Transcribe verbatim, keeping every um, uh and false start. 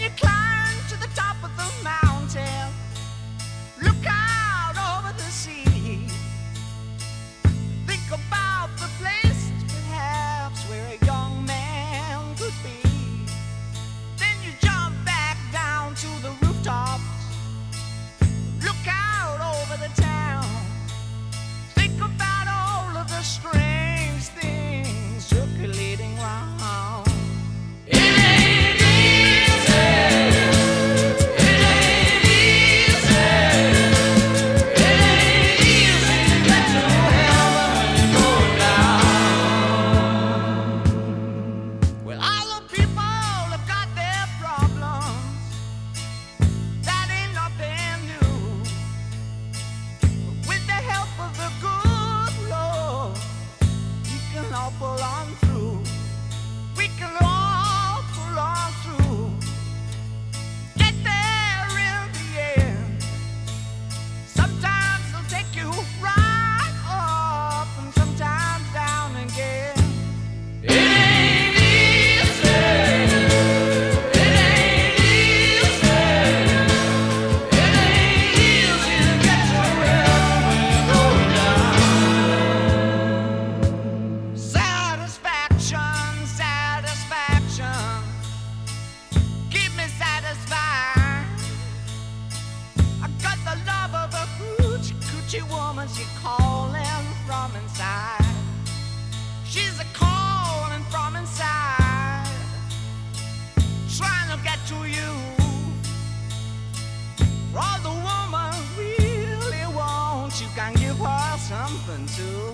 you climb to the top of the mountain, look out over the sea. Think about the place perhaps where a young man could be. Then you jump back down to the rooftops, look out over the town. Think about all of the strange things circulating round. It ain't easy. It ain't easy. It ain't easy to get to heaven and go down. Well, all the people have got their problems. That ain't nothing new. But with the help of the good Lord, we can all pull on through. We can all pull on through. Get there in the end. Sometimes they'll take you right up and sometimes down again. It ain't easy. It ain't easy. It ain't easy to get to heaven and go down. Satisfaction, satisfaction. Keep me satisfied. I got the love of a coochie coochie woman. She calling from inside. She's a calling from inside, trying to get to you. For all the woman really wants, you can give her something too.